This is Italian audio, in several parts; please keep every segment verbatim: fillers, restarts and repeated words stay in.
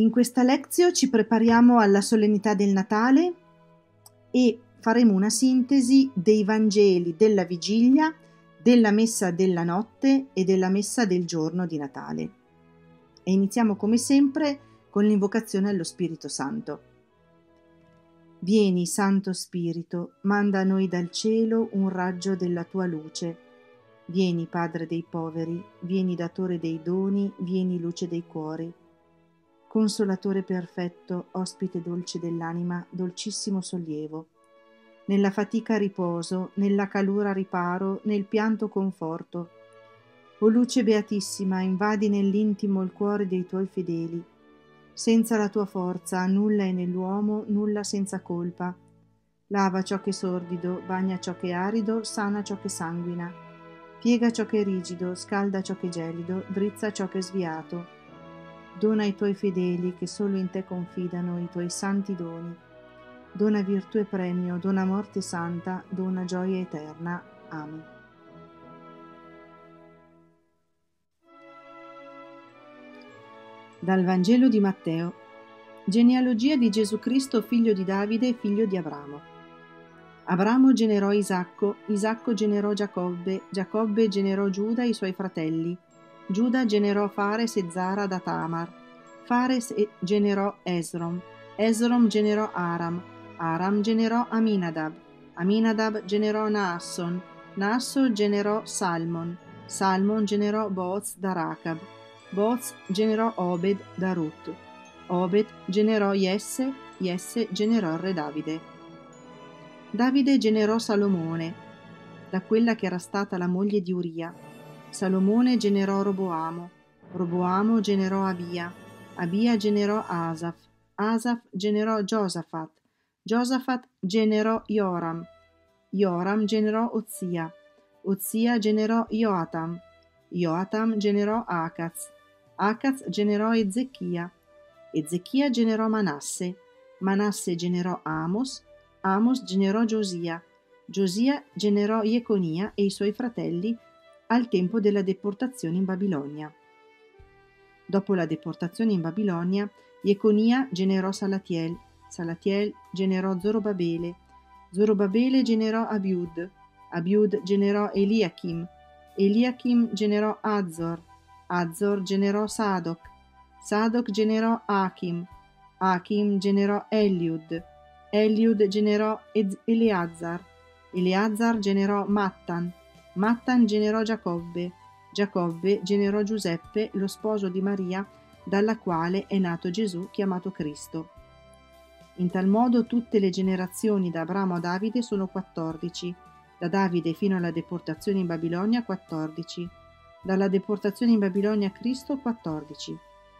In questa lezione ci prepariamo alla solennità del Natale e faremo una sintesi dei Vangeli della Vigilia, della Messa della notte e della Messa del giorno di Natale. E iniziamo come sempre con l'invocazione allo Spirito Santo. Vieni, Santo Spirito, manda a noi dal cielo un raggio della tua luce. Vieni, Padre dei poveri, vieni, Datore dei doni, vieni, luce dei cuori. Consolatore perfetto, ospite dolce dell'anima, dolcissimo sollievo. Nella fatica riposo, nella calura riparo, nel pianto conforto. O luce beatissima, invadi nell'intimo il cuore dei tuoi fedeli. Senza la tua forza nulla è nell'uomo, nulla senza colpa. Lava ciò che è sordido, bagna ciò che è arido, sana ciò che sanguina. Piega ciò che è rigido, scalda ciò che è gelido, drizza ciò che è sviato. Dona ai tuoi fedeli che solo in te confidano i tuoi santi doni. Dona virtù e premio, dona morte santa, dona gioia eterna. Amen. Dal Vangelo di Matteo. Genealogia di Gesù Cristo, figlio di Davide e figlio di Abramo. Abramo generò Isacco, Isacco generò Giacobbe, Giacobbe generò Giuda e i suoi fratelli. Giuda generò Fares e Zara da Tamar. Fares generò Esrom. Esrom generò Aram. Aram generò Aminadab. Aminadab generò Naasson. Naasson generò Salmon. Salmon generò Booz da Racab. Booz generò Obed da Rut. Obed generò Jesse. Jesse generò Re Davide. Davide generò Salomone, da quella che era stata la moglie di Uria. Salomone generò Roboamo. Roboamo generò Abia. Abia generò Asaf. Asaf generò Giosafat. Giosafat generò Joram. Joram generò Ozia. Ozia generò Joatam. Joatam generò Acaz. Acaz generò Ezechia. Ezechia generò Manasse. Manasse generò Amos. Amos generò Giosia. Giosia generò Jeconia e i suoi fratelli al tempo della deportazione in Babilonia. Dopo la deportazione in Babilonia, Jeconia generò Salatiel. Salatiel generò Zorobabele. Zorobabele generò Abiud. Abiud generò Eliachim. Eliachim generò Azzor. Azzor generò Sadoc. Sadoc generò Achim. Achim generò Eliud. Eliud generò Eleazar. Eleazar generò Mattan. Mattan generò Giacobbe. Giacobbe generò Giuseppe, lo sposo di Maria, dalla quale è nato Gesù, chiamato Cristo. In tal modo tutte le generazioni da Abramo a Davide sono quattordici, da Davide fino alla deportazione in Babilonia quattordici, dalla deportazione in Babilonia a Cristo quattordici.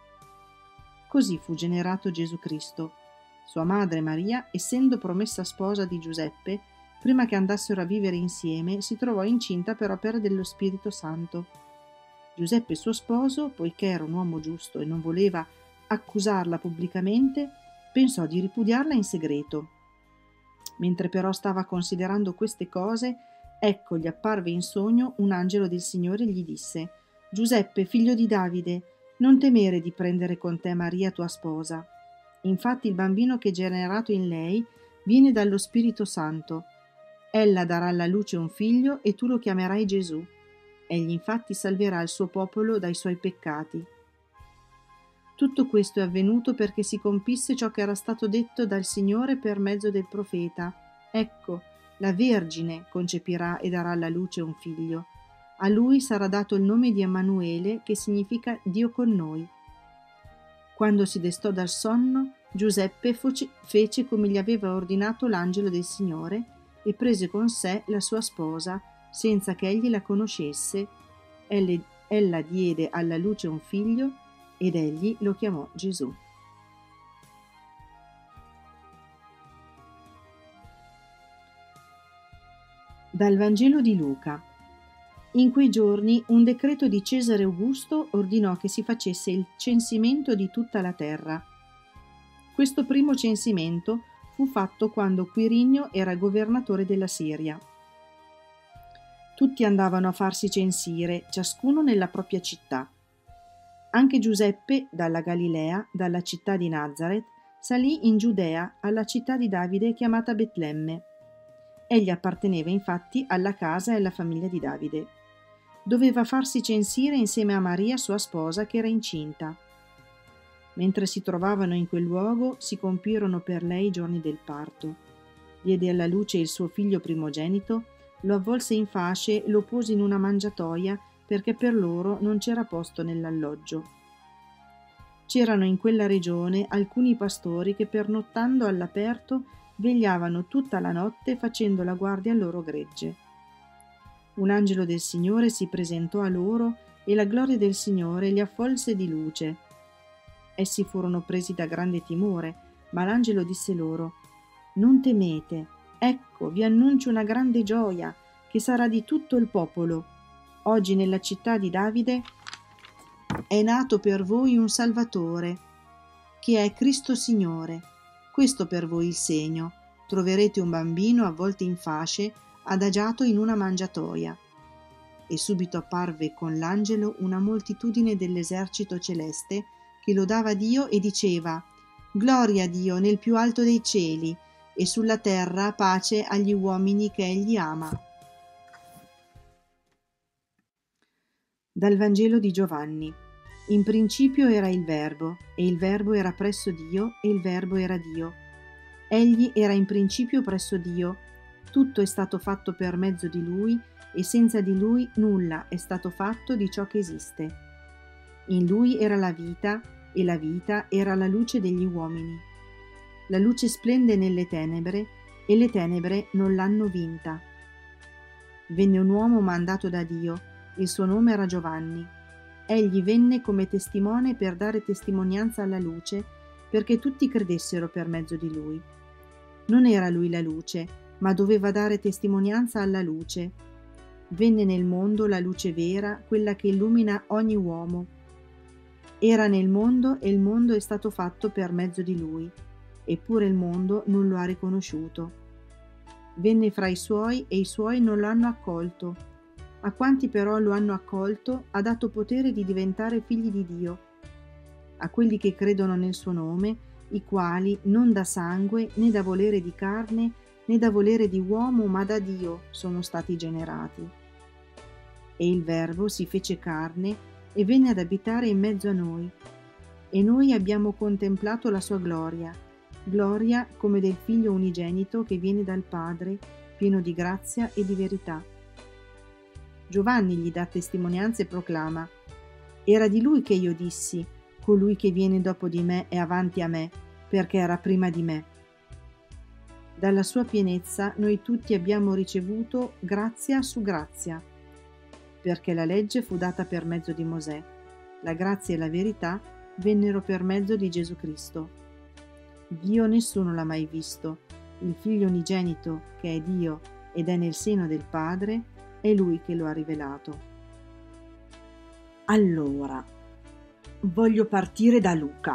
Così fu generato Gesù Cristo. Sua madre Maria, essendo promessa sposa di Giuseppe, prima che andassero a vivere insieme, si trovò incinta per opera dello Spirito Santo. Giuseppe, suo sposo, poiché era un uomo giusto e non voleva accusarla pubblicamente, pensò di ripudiarla in segreto. Mentre però stava considerando queste cose, ecco gli apparve in sogno un angelo del Signore e gli disse: Giuseppe, figlio di Davide, non temere di prendere con te Maria tua sposa. Infatti il bambino che è generato in lei viene dallo Spirito Santo. Ella darà alla luce un figlio e tu lo chiamerai Gesù. Egli infatti salverà il suo popolo dai suoi peccati. Tutto questo è avvenuto perché si compisse ciò che era stato detto dal Signore per mezzo del profeta. Ecco, la Vergine concepirà e darà alla luce un figlio. A lui sarà dato il nome di Emanuele, che significa Dio con noi. Quando si destò dal sonno, Giuseppe fece come gli aveva ordinato l'angelo del Signore e prese con sé la sua sposa, senza che egli la conoscesse. Ella diede alla luce un figlio ed egli lo chiamò Gesù. Dal Vangelo di Luca. In quei giorni un decreto di Cesare Augusto ordinò che si facesse il censimento di tutta la terra. Questo primo censimento fu fatto quando Quirinio era governatore della Siria. Tutti andavano a farsi censire, ciascuno nella propria città. Anche Giuseppe, dalla Galilea, dalla città di Nazaret, salì in Giudea, alla città di Davide chiamata Betlemme. Egli apparteneva infatti alla casa e alla famiglia di Davide. Doveva farsi censire insieme a Maria, sua sposa, che era incinta. Mentre si trovavano in quel luogo, si compirono per lei i giorni del parto. Diede alla luce il suo figlio primogenito, lo avvolse in fasce e lo pose in una mangiatoia perché per loro non c'era posto nell'alloggio. C'erano in quella regione alcuni pastori che pernottando all'aperto vegliavano tutta la notte facendo la guardia al loro gregge. Un angelo del Signore si presentò a loro e la gloria del Signore li avvolse di luce. Essi furono presi da grande timore, ma l'angelo disse loro: «Non temete, ecco, vi annuncio una grande gioia che sarà di tutto il popolo. Oggi nella città di Davide è nato per voi un Salvatore, che è Cristo Signore. Questo per voi il segno: troverete un bambino avvolto in fasce, adagiato in una mangiatoia». E subito apparve con l'angelo una moltitudine dell'esercito celeste che lodava Dio e diceva: «Gloria a Dio nel più alto dei cieli, e sulla terra pace agli uomini che egli ama». Dal Vangelo di Giovanni. In principio era il Verbo, e il Verbo era presso Dio, e il Verbo era Dio. Egli era in principio presso Dio. Tutto è stato fatto per mezzo di Lui, e senza di Lui nulla è stato fatto di ciò che esiste. In Lui era la vita, e la vita era la luce degli uomini. La luce splende nelle tenebre, e le tenebre non l'hanno vinta. Venne un uomo mandato da Dio, il suo nome era Giovanni. Egli venne come testimone per dare testimonianza alla luce, perché tutti credessero per mezzo di lui. Non era lui la luce, ma doveva dare testimonianza alla luce. Venne nel mondo la luce vera, quella che illumina ogni uomo. Era nel mondo e il mondo è stato fatto per mezzo di lui, eppure il mondo non lo ha riconosciuto. Venne fra i suoi e i suoi non lo hanno accolto. A quanti però lo hanno accolto ha dato potere di diventare figli di Dio, a quelli che credono nel suo nome, i quali non da sangue, né da volere di carne, né da volere di uomo, ma da Dio sono stati generati. E il Verbo si fece carne e venne ad abitare in mezzo a noi, e noi abbiamo contemplato la sua gloria, gloria come del Figlio unigenito che viene dal Padre, pieno di grazia e di verità. Giovanni gli dà testimonianza e proclama: «Era di lui che io dissi, colui che viene dopo di me è avanti a me, perché era prima di me». Dalla sua pienezza noi tutti abbiamo ricevuto grazia su grazia, perché la legge fu data per mezzo di Mosè, la grazia e la verità vennero per mezzo di Gesù Cristo. Dio nessuno l'ha mai visto, il Figlio unigenito, che è Dio ed è nel seno del Padre, è Lui che lo ha rivelato. Allora, voglio partire da Luca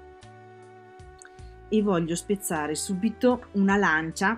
e voglio spezzare subito una lancia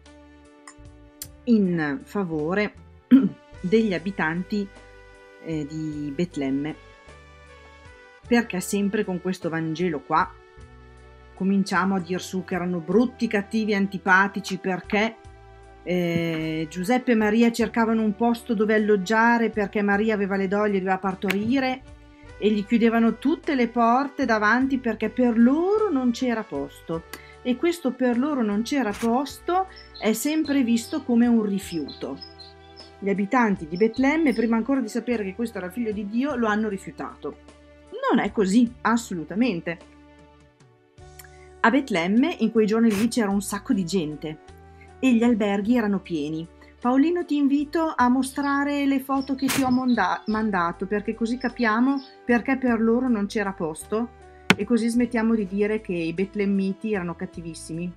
in favore degli abitanti eh, di Betlemme, perché sempre con questo Vangelo qua cominciamo a dir su che erano brutti, cattivi, antipatici, perché Eh, Giuseppe e Maria cercavano un posto dove alloggiare perché Maria aveva le doglie e doveva partorire, e gli chiudevano tutte le porte davanti perché per loro non c'era posto, e questo per loro non c'era posto è sempre visto come un rifiuto. Gli abitanti di Betlemme, prima ancora di sapere che questo era figlio di Dio, lo hanno rifiutato. Non è così, assolutamente. A Betlemme in quei giorni lì c'era un sacco di gente e gli alberghi erano pieni. Paolino, ti invito a mostrare le foto che ti ho monda- mandato, perché così capiamo perché per loro non c'era posto e così smettiamo di dire che i betlemmiti erano cattivissimi.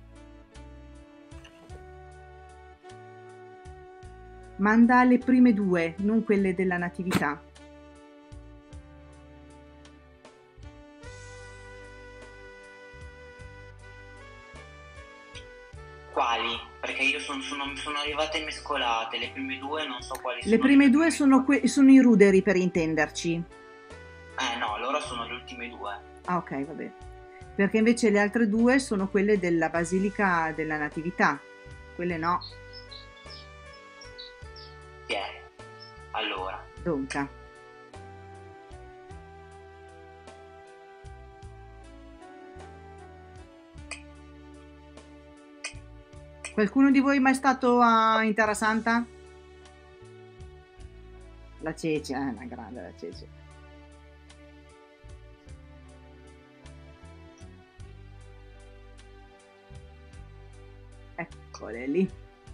Manda le prime due, non quelle della natività. Quali? Perché io sono, sono, sono arrivate mescolate, le prime due non so quali sono. Le prime due sono, que- sono i ruderi, per intenderci. Eh no, allora sono le ultime due. Ah, ok, vabbè. Perché invece le altre due sono quelle della Basilica della Natività. Quelle no. Sì, allora. Dunque. Qualcuno di voi è mai stato a in Terra Santa? La Cece, eh, una grande la Cece. Eccole lì.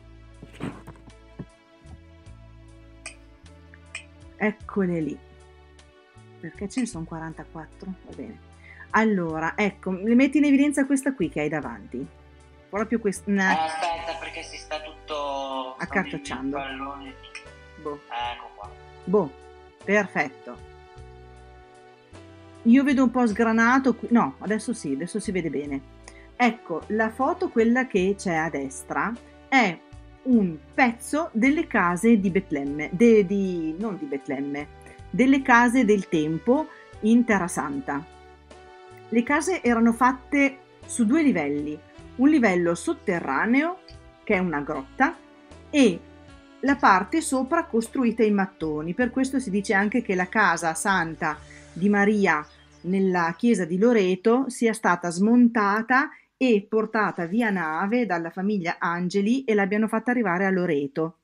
Eccole lì. Perché ce ne sono quarantaquattro? Va bene. Allora, ecco, le metti in evidenza questa qui che hai davanti. Proprio questa. Eh, aspetta, perché si sta tutto accartocciando. Boh. Ecco qua. Boh, perfetto. Io vedo un po' sgranato qui. No, adesso sì, adesso si vede bene. Ecco, la foto, quella che c'è a destra, è un pezzo delle case di Betlemme, de, di, non di Betlemme, delle case del tempo in Terra Santa. Le case erano fatte su due livelli, un livello sotterraneo, che è una grotta, e la parte sopra costruita in mattoni. Per questo si dice anche che la casa santa di Maria nella chiesa di Loreto sia stata smontata e portata via nave dalla famiglia Angeli e l'abbiano fatta arrivare a Loreto.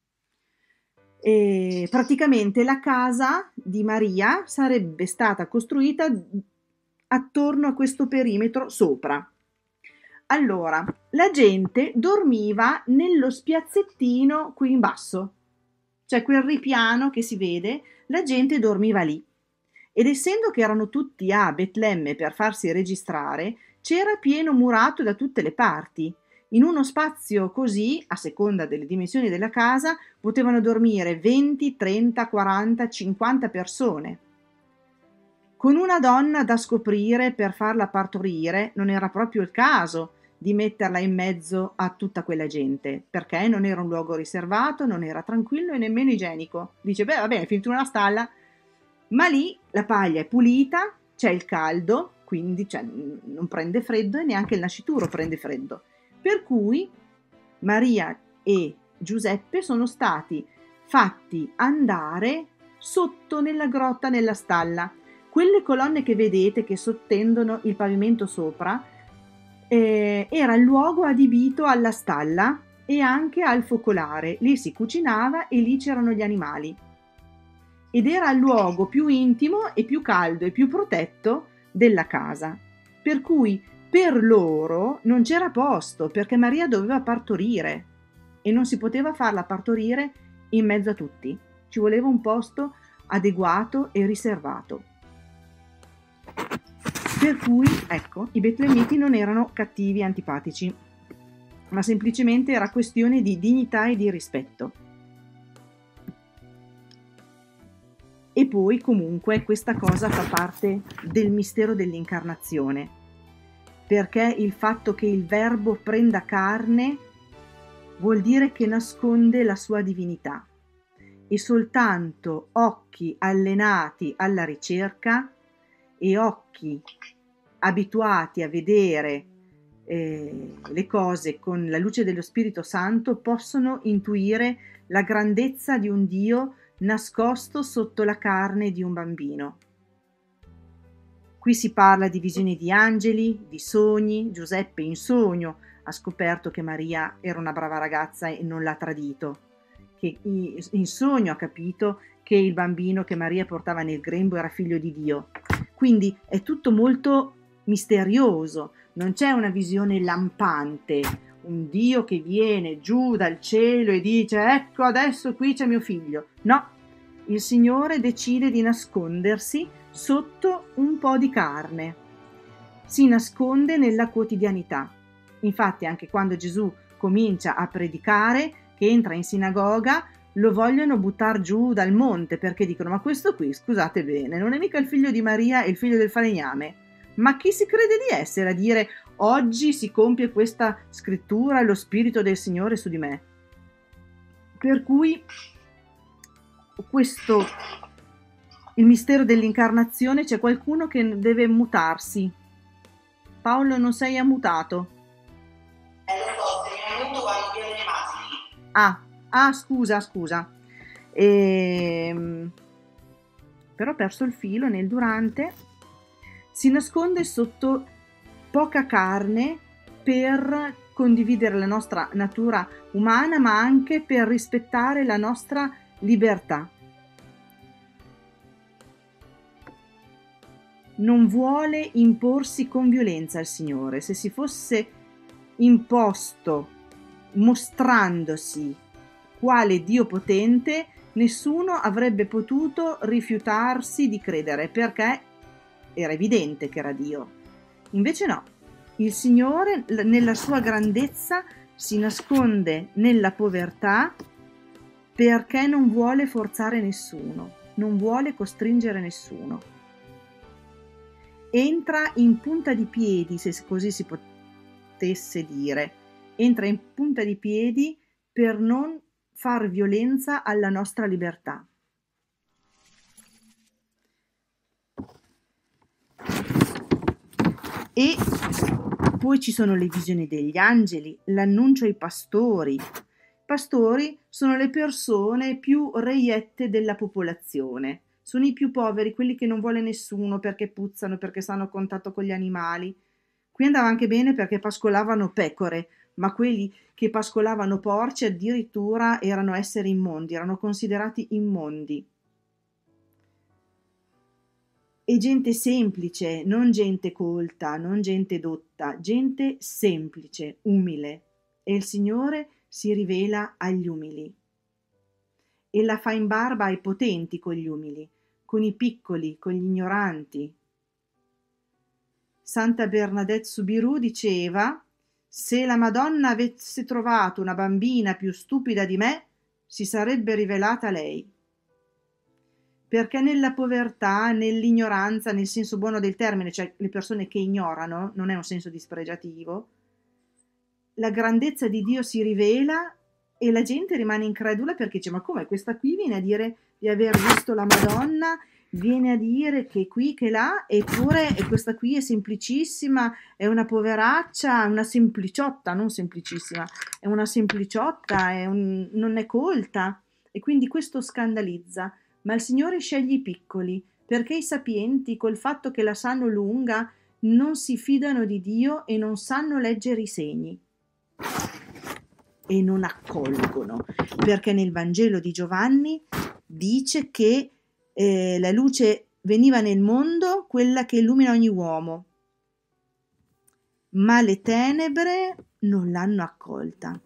E praticamente la casa di Maria sarebbe stata costruita attorno a questo perimetro sopra. Allora, la gente dormiva nello spiazzettino qui in basso, cioè quel ripiano che si vede, la gente dormiva lì. Ed essendo che erano tutti a Betlemme per farsi registrare, c'era pieno murato da tutte le parti. In uno spazio così, a seconda delle dimensioni della casa, potevano dormire venti, trenta, quaranta, cinquanta persone. Con una donna da scoprire per farla partorire non era proprio il caso di metterla in mezzo a tutta quella gente, perché non era un luogo riservato, non era tranquillo e nemmeno igienico. Dice, beh, va bene, è finito in una stalla, ma lì la paglia è pulita, c'è il caldo, quindi cioè, non prende freddo e neanche il nascituro prende freddo. Per cui Maria e Giuseppe sono stati fatti andare sotto nella grotta, nella stalla. Quelle colonne che vedete che sottendono il pavimento sopra eh, era il luogo adibito alla stalla e anche al focolare. Lì si cucinava e lì c'erano gli animali. Ed era il luogo più intimo e più caldo e più protetto della casa. Per cui per loro non c'era posto, perché Maria doveva partorire e non si poteva farla partorire in mezzo a tutti. Ci voleva un posto adeguato e riservato. Per cui, ecco, i betlemiti non erano cattivi e antipatici, ma semplicemente era questione di dignità e di rispetto. E poi, comunque, questa cosa fa parte del mistero dell'incarnazione, perché il fatto che il Verbo prenda carne vuol dire che nasconde la sua divinità e soltanto occhi allenati alla ricerca e occhi abituati a vedere eh, le cose con la luce dello Spirito Santo possono intuire la grandezza di un Dio nascosto sotto la carne di un bambino. Qui si parla di visioni di angeli, di sogni. Giuseppe in sogno ha scoperto che Maria era una brava ragazza e non l'ha tradito, che in sogno ha capito che il bambino che Maria portava nel grembo era figlio di Dio. Quindi è tutto molto misterioso, non c'è una visione lampante, un Dio che viene giù dal cielo e dice ecco adesso qui c'è mio figlio. No, il Signore decide di nascondersi sotto un po' di carne, si nasconde nella quotidianità. Infatti anche quando Gesù comincia a predicare, che entra in sinagoga, lo vogliono buttare giù dal monte perché dicono ma questo qui, scusate bene, non è mica il figlio di Maria e il figlio del falegname, ma chi si crede di essere a dire oggi si compie questa scrittura, lo Spirito del Signore su di me? Per cui questo il mistero dell'incarnazione, c'è qualcuno che deve mutarsi. Paolo, non sei ammutato? Eh, lo so, se mi muto quando vedo i maschi. Ah, ah, scusa, scusa. Ehm, però ho perso il filo nel durante. Si nasconde sotto poca carne per condividere la nostra natura umana, ma anche per rispettare la nostra libertà. Non vuole imporsi con violenza al Signore. Se si fosse imposto mostrandosi quale Dio potente, nessuno avrebbe potuto rifiutarsi di credere, perché era evidente che era Dio. Invece no, il Signore nella sua grandezza si nasconde nella povertà perché non vuole forzare nessuno, non vuole costringere nessuno. Entra in punta di piedi, se così si potesse dire, entra in punta di piedi per non far violenza alla nostra libertà. E poi ci sono le visioni degli angeli, l'annuncio ai pastori. I pastori sono le persone più reiette della popolazione. Sono i più poveri, quelli che non vuole nessuno perché puzzano, perché stanno a contatto con gli animali. Qui andava anche bene perché pascolavano pecore, ma quelli che pascolavano porci addirittura erano esseri immondi, erano considerati immondi. E gente semplice, non gente colta, non gente dotta, gente semplice, umile. E il Signore si rivela agli umili. E la fa in barba ai potenti con gli umili, con i piccoli, con gli ignoranti. Santa Bernadette Soubirous diceva: se la Madonna avesse trovato una bambina più stupida di me, si sarebbe rivelata lei. Perché nella povertà, nell'ignoranza, nel senso buono del termine, cioè le persone che ignorano, non è un senso dispregiativo, la grandezza di Dio si rivela e la gente rimane incredula perché dice: ma come, questa qui viene a dire di aver visto la Madonna, viene a dire che qui, che là, eppure questa qui è semplicissima, è una poveraccia, una sempliciotta, non semplicissima, è una sempliciotta, è un, non è colta, e quindi questo scandalizza. Ma il Signore sceglie i piccoli, perché i sapienti, col fatto che la sanno lunga, non si fidano di Dio e non sanno leggere i segni. E non accolgono, perché nel Vangelo di Giovanni dice che eh, la luce veniva nel mondo, quella che illumina ogni uomo, ma le tenebre non l'hanno accolta.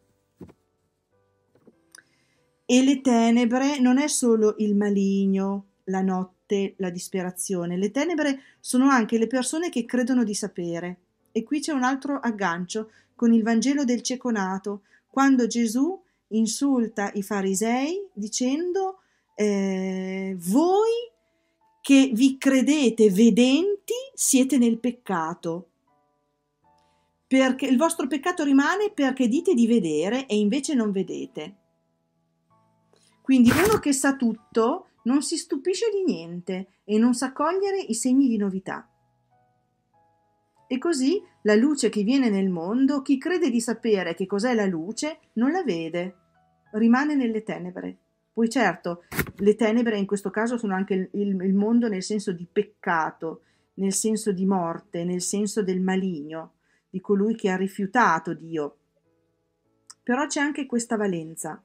E le tenebre non è solo il maligno, la notte, la disperazione. Le tenebre sono anche le persone che credono di sapere. E qui c'è un altro aggancio con il Vangelo del cieco nato, quando Gesù insulta i farisei dicendo eh, voi che vi credete vedenti siete nel peccato, perché il vostro peccato rimane perché dite di vedere e invece non vedete. Quindi uno che sa tutto non si stupisce di niente e non sa cogliere i segni di novità. E così la luce che viene nel mondo, chi crede di sapere che cos'è la luce, non la vede, rimane nelle tenebre. Poi certo, le tenebre in questo caso sono anche il, il, il mondo nel senso di peccato, nel senso di morte, nel senso del maligno, di colui che ha rifiutato Dio. Però c'è anche questa valenza.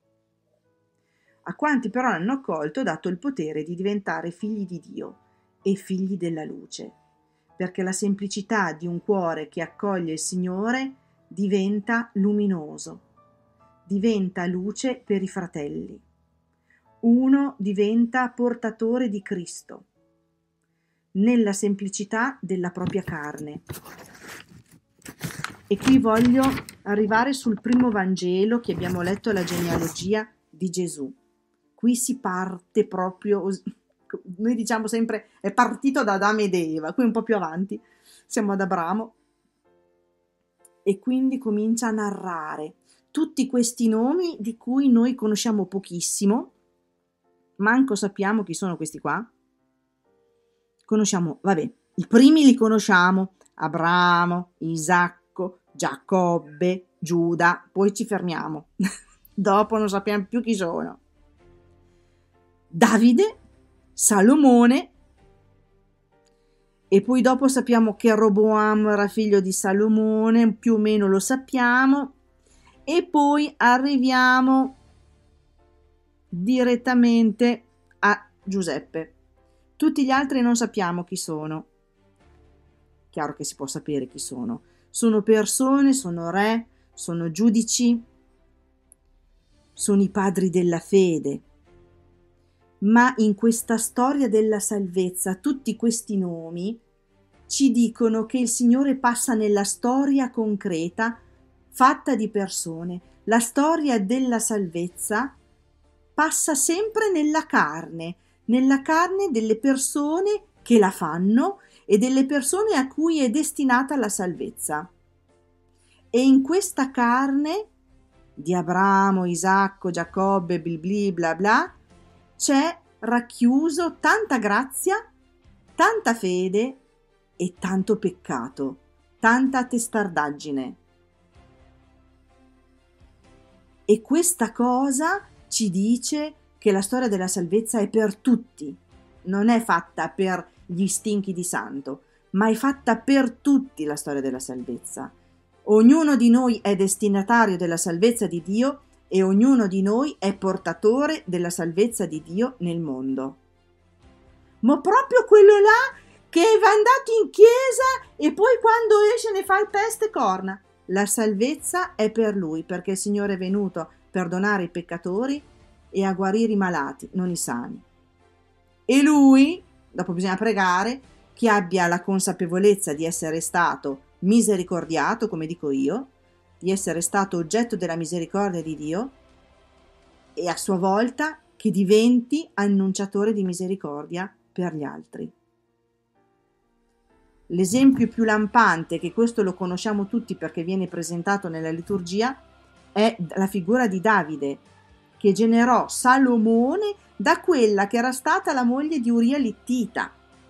A quanti però hanno accolto, dato il potere di diventare figli di Dio e figli della luce, perché la semplicità di un cuore che accoglie il Signore diventa luminoso, diventa luce per i fratelli. Uno diventa portatore di Cristo, nella semplicità della propria carne. E qui voglio arrivare sul primo Vangelo che abbiamo letto, la genealogia di Gesù. Qui si parte proprio, noi diciamo sempre è partito da Adamo ed Eva, qui un po' più avanti siamo ad Abramo e quindi comincia a narrare tutti questi nomi di cui noi conosciamo pochissimo, manco sappiamo chi sono questi qua, conosciamo, vabbè, i primi li conosciamo, Abramo, Isacco, Giacobbe, Giuda, poi ci fermiamo, dopo non sappiamo più chi sono. Davide, Salomone, e poi dopo sappiamo che Roboam era figlio di Salomone, più o meno lo sappiamo, e poi arriviamo direttamente a Giuseppe. Tutti gli altri non sappiamo chi sono. Chiaro che si può sapere chi sono. Sono persone, sono re, sono giudici, sono i padri della fede. Ma in questa storia della salvezza, tutti questi nomi ci dicono che il Signore passa nella storia concreta, fatta di persone. La storia della salvezza passa sempre nella carne, nella carne delle persone che la fanno e delle persone a cui è destinata la salvezza. E in questa carne di Abramo, Isacco, Giacobbe, blibli, bla bla, c'è racchiuso tanta grazia, tanta fede e tanto peccato, tanta testardaggine. E questa cosa ci dice che la storia della salvezza è per tutti, non è fatta per gli stinchi di santo, ma è fatta per tutti la storia della salvezza. Ognuno di noi è destinatario della salvezza di Dio e ognuno di noi è portatore della salvezza di Dio nel mondo. Ma proprio quello là che va andato in chiesa e poi quando esce ne fa il peste corna. La salvezza è per lui, perché il Signore è venuto a perdonare i peccatori e a guarire i malati, non i sani. E lui, dopo bisogna pregare, che abbia la consapevolezza di essere stato misericordiato, come dico io, di essere stato oggetto della misericordia di Dio e a sua volta che diventi annunciatore di misericordia per gli altri. L'esempio più lampante, che questo lo conosciamo tutti perché viene presentato nella liturgia, è la figura di Davide, che generò Salomone da quella che era stata la moglie di Uria l'Ittita.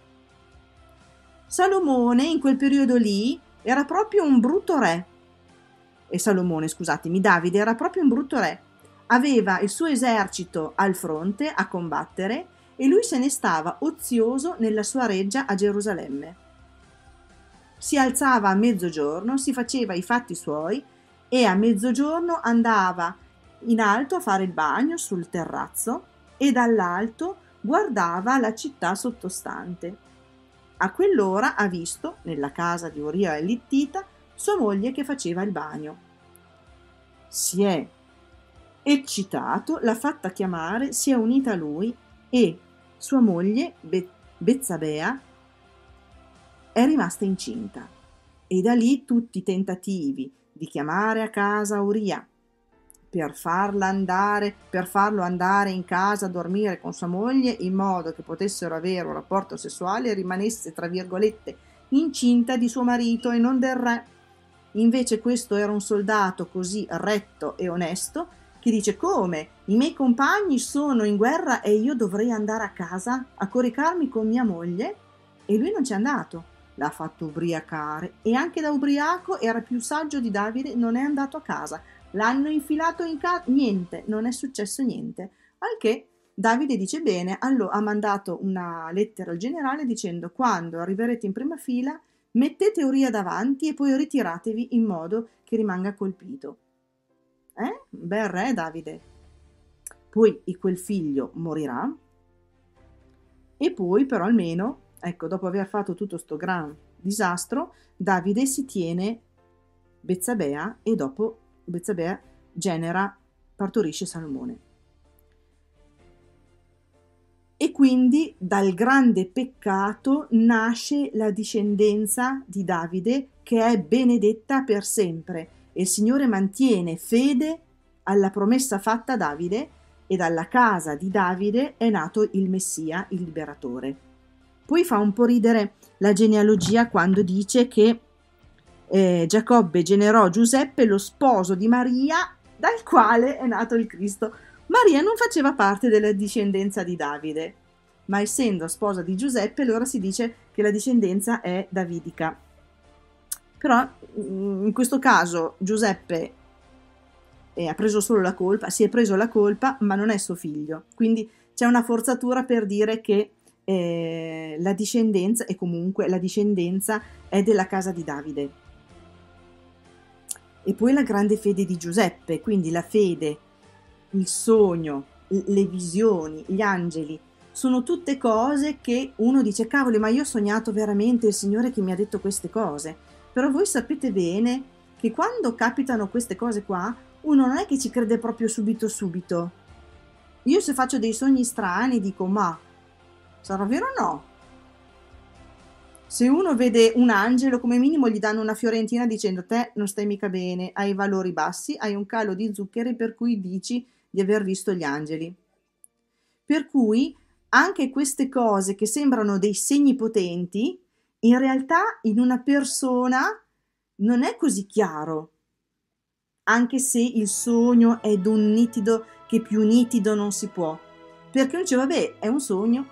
Salomone in quel periodo lì era proprio un brutto re, e Salomone, scusatemi, Davide era proprio un brutto re, aveva il suo esercito al fronte a combattere e lui se ne stava ozioso nella sua reggia a Gerusalemme. Si alzava a mezzogiorno, si faceva i fatti suoi e a mezzogiorno andava in alto a fare il bagno sul terrazzo e dall'alto guardava la città sottostante. A quell'ora ha visto, nella casa di Uria l'Ittita, sua moglie che faceva il bagno. Si è eccitato, l'ha fatta chiamare, si è unita a lui e sua moglie, Be- Bezzabea, è rimasta incinta. E da lì tutti i tentativi di chiamare a casa Uria per farla andare, per farlo andare in casa a dormire con sua moglie in modo che potessero avere un rapporto sessuale e rimanesse, tra virgolette, incinta di suo marito e non del re. Invece questo era un soldato così retto e onesto che dice: come? I miei compagni sono in guerra e io dovrei andare a casa a coricarmi con mia moglie? E lui non c'è andato. L'ha fatto ubriacare e anche da ubriaco era più saggio di Davide, non è andato a casa. L'hanno infilato in casa, niente, non è successo niente. Al che Davide dice: bene, allora ha mandato una lettera al generale dicendo: quando arriverete in prima fila mettete Uria davanti e poi ritiratevi in modo che rimanga colpito. Eh? Bel re Davide. Poi quel figlio morirà e poi però almeno, ecco, dopo aver fatto tutto sto gran disastro, Davide si tiene Bezzabea e dopo Bezzabea genera, partorisce Salomone. E quindi dal grande peccato nasce la discendenza di Davide che è benedetta per sempre e il Signore mantiene fede alla promessa fatta a Davide e dalla casa di Davide è nato il Messia, il liberatore. Poi fa un po' ridere la genealogia quando dice che eh, Giacobbe generò Giuseppe, lo sposo di Maria, dal quale è nato il Cristo. Maria non faceva parte della discendenza di Davide, ma essendo sposa di Giuseppe, allora si dice che la discendenza è davidica. Però in questo caso Giuseppe eh, ha preso solo la colpa, si è preso la colpa, ma non è suo figlio. Quindi c'è una forzatura per dire che eh, la discendenza, e comunque la discendenza è della casa di Davide. E poi la grande fede di Giuseppe, quindi la fede, il sogno, le visioni, gli angeli, sono tutte cose che uno dice, cavoli, ma io ho sognato veramente il Signore che mi ha detto queste cose. Però voi sapete bene che quando capitano queste cose qua, uno non è che ci crede proprio subito subito. Io se faccio dei sogni strani dico, ma sarà vero o no? Se uno vede un angelo, come minimo gli danno una fiorentina dicendo, te non stai mica bene, hai valori bassi, hai un calo di zuccheri per cui dici di aver visto gli angeli. Per cui anche queste cose che sembrano dei segni potenti, in realtà in una persona non è così chiaro, anche se il sogno è d'un nitido che più nitido non si può, perché uno dice vabbè è un sogno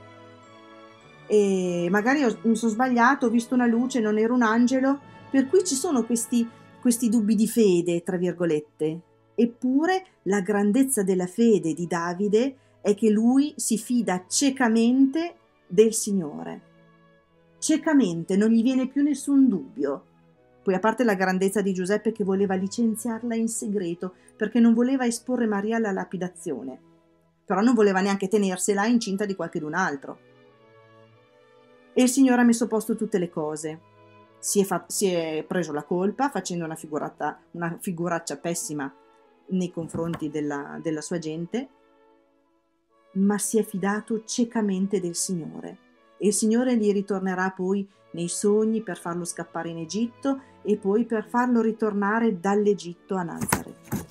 e magari ho, mi sono sbagliato, ho visto una luce, non era un angelo, per cui ci sono questi, questi dubbi di fede, tra virgolette. Eppure la grandezza della fede di Davide è che lui si fida ciecamente del Signore. Ciecamente, non gli viene più nessun dubbio. Poi a parte la grandezza di Giuseppe che voleva licenziarla in segreto perché non voleva esporre Maria alla lapidazione, però non voleva neanche tenersela incinta di qualchedun altro. E il Signore ha messo a posto tutte le cose. Si è, fa- si è preso la colpa facendo una, figurata, una figuraccia pessima nei confronti della, della sua gente, ma si è fidato ciecamente del Signore. E il Signore gli ritornerà poi nei sogni per farlo scappare in Egitto e poi per farlo ritornare dall'Egitto a Nazaret.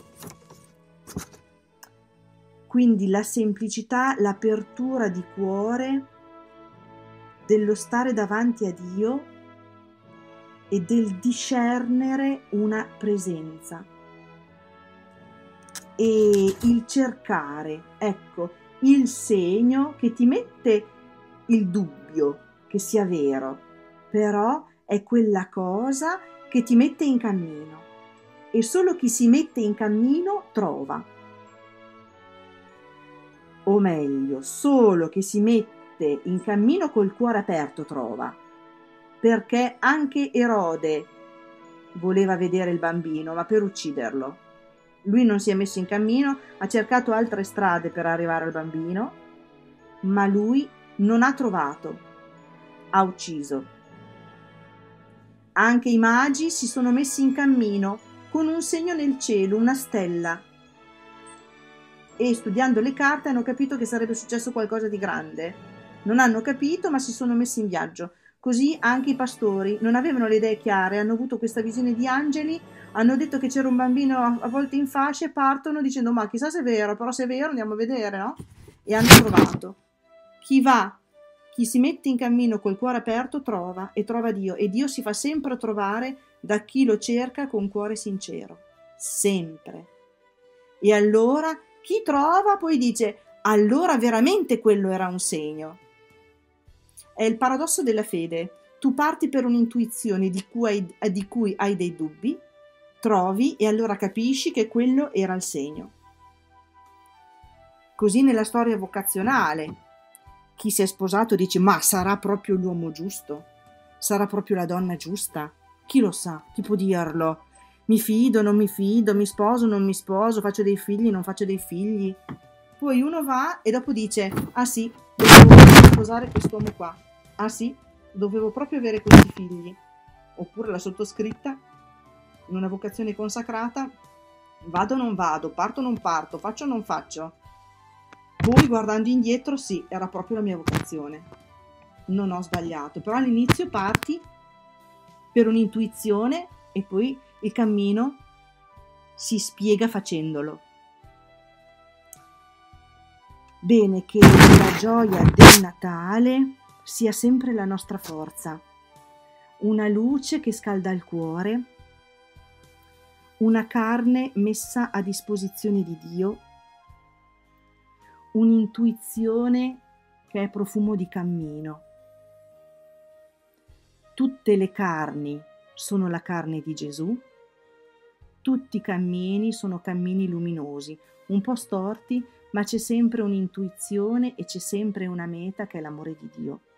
Quindi la semplicità, l'apertura di cuore, dello stare davanti a Dio e del discernere una presenza e il cercare, ecco, il segno che ti mette il dubbio che sia vero, però è quella cosa che ti mette in cammino e solo chi si mette in cammino trova, o meglio, solo chi si mette in cammino col cuore aperto trova, perché anche Erode voleva vedere il bambino, ma per ucciderlo. Lui non si è messo in cammino, ha cercato altre strade per arrivare al bambino, ma lui non ha trovato, ha ucciso. Anche i magi si sono messi in cammino con un segno nel cielo, una stella, e studiando le carte hanno capito che sarebbe successo qualcosa di grande. Non hanno capito, ma si sono messi in viaggio. Così anche i pastori non avevano le idee chiare, hanno avuto questa visione di angeli, hanno detto che c'era un bambino avvolto in fasce e partono dicendo ma chissà se è vero, però se è vero andiamo a vedere, no? E hanno trovato. Chi va, chi si mette in cammino col cuore aperto trova e trova Dio, e Dio si fa sempre trovare da chi lo cerca con cuore sincero, sempre. E allora chi trova poi dice allora veramente quello era un segno. È il paradosso della fede. Tu parti per un'intuizione di cui hai, di cui hai dei dubbi, trovi e allora capisci che quello era il segno. Così nella storia vocazionale, chi si è sposato dice ma sarà proprio l'uomo giusto? Sarà proprio la donna giusta? Chi lo sa? Chi può dirlo? Mi fido, non mi fido, mi sposo, non mi sposo, faccio dei figli, non faccio dei figli. Poi uno va e dopo dice ah sì, dovevo sposare quest'uomo qua. Ah sì, dovevo proprio avere questi figli. Oppure la sottoscritta, in una vocazione consacrata, vado o non vado, parto o non parto, faccio o non faccio. Poi guardando indietro, sì, era proprio la mia vocazione. Non ho sbagliato, però all'inizio parti per un'intuizione e poi il cammino si spiega facendolo. Bene, che la gioia del Natale sia sempre la nostra forza, una luce che scalda il cuore, una carne messa a disposizione di Dio, un'intuizione che è profumo di cammino. Tutte le carni sono la carne di Gesù, tutti i cammini sono cammini luminosi, un po' storti, ma c'è sempre un'intuizione e c'è sempre una meta che è l'amore di Dio.